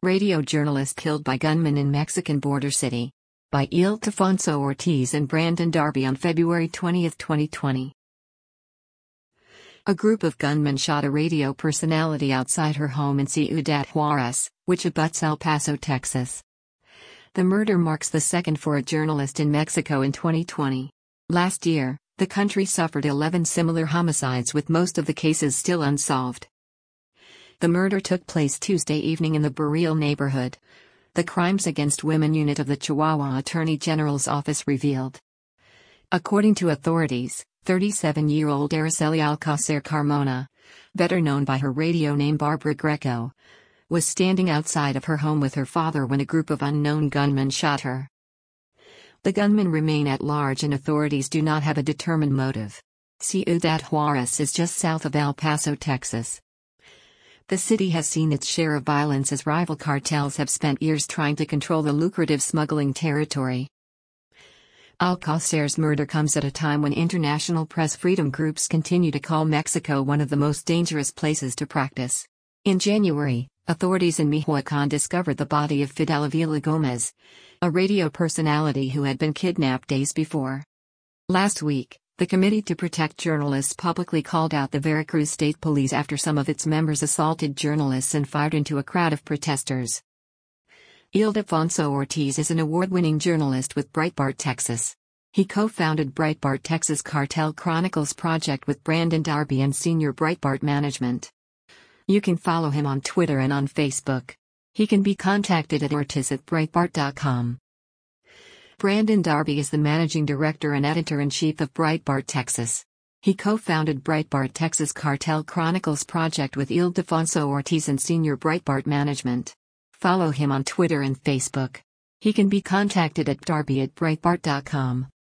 Radio journalist killed by gunman in Mexican border city. By Ildefonso Ortiz and Brandon Darby on February 20, 2020. A group of gunmen shot a radio personality outside her home in Ciudad Juarez, which abuts El Paso, Texas. The murder marks the second for a journalist in Mexico in 2020. Last year, the country suffered 11 similar homicides, with most of the cases still unsolved. The murder took place Tuesday evening in the Barril neighborhood, the Crimes Against Women unit of the Chihuahua Attorney General's office revealed. According to authorities, 37-year-old Araceli Alcácer Carmona, better known by her radio name Barbara Greco, was standing outside of her home with her father when a group of unknown gunmen shot her. The gunmen remain at large and authorities do not have a determined motive. Ciudad Juarez is just south of El Paso, Texas. The city has seen its share of violence as rival cartels have spent years trying to control the lucrative smuggling territory. Alcácer's murder comes at a time when international press freedom groups continue to call Mexico one of the most dangerous places to practice. In January, authorities in Michoacán discovered the body of Fidel Avila Gomez, a radio personality who had been kidnapped days before. Last week, the Committee to Protect Journalists publicly called out the Veracruz State Police after some of its members assaulted journalists and fired into a crowd of protesters. Ildefonso Ortiz is an award-winning journalist with Breitbart Texas. He co-founded Breitbart Texas Cartel Chronicles Project with Brandon Darby and senior Breitbart management. You can follow him on Twitter and on Facebook. He can be contacted at ortiz@breitbart.com. Brandon Darby is the managing director and editor-in-chief of Breitbart Texas. He co-founded Breitbart Texas Cartel Chronicles Project with Ildefonso Ortiz and senior Breitbart management. Follow him on Twitter and Facebook. He can be contacted at darby@breitbart.com.